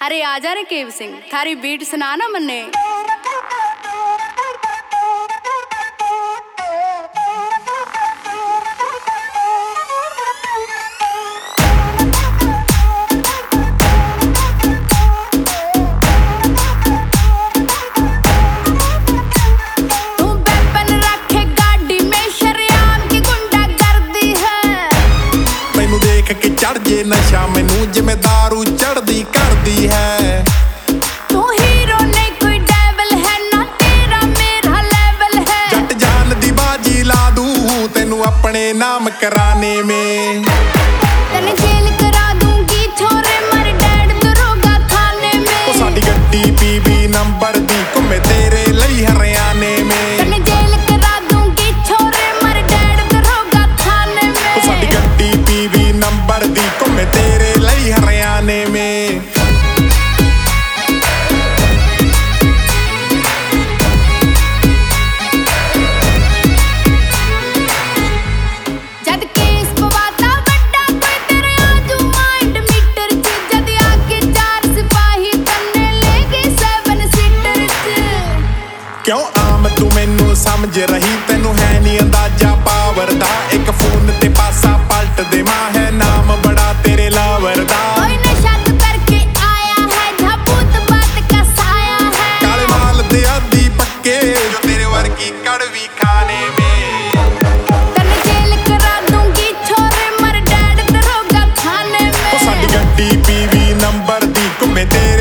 अरे आजा रे केव सिंह, थारी बीट सुना ना मन्ने। चढ़ जे नशा मैनू जिमें दारू चढ़दी करदी है। तू हीरो नहीं कोई डेविल है, ना तेरा मेरा लेवल है। जट जान दी बाजी ला दूं तेनू अपने नाम कराने में। तने जेल करा दूंगी छोरे मर डैड दरोगा थाने में। ओ साडी गड्डी PB नंबर दी घुमे तेरे लई हरियाणे में। तने जेल करा दूंगी छोरे मर डैड दरोगा थाने में। ओ साडी गड्डी PB नंबर दी घुमे तेरे लई हरियाणे में। जद केस पवाता बड़ा कोई तेरे आजू माइंड मीटर च। जद आके 4 सिपाही तन्ने ले गए 7 सीटर च। क्यों आम तू मैनू समझ रही, तेनू है नी अंदाजा पावर दा। एक फोन ते पासा पलट दे मां है नाम बड़ा तेरे लावर दा। कोई नशा तो करके आया है, झाबूत बात का साया है। काले माल दे आदी पक्के जो तेरे वर्गी कड़वी खाने में। तने जेल करा दूंगी छोरे मर डैड दरोगा थाने में। ओ साडी गड्डी PB नंबर दी घुमे तेरे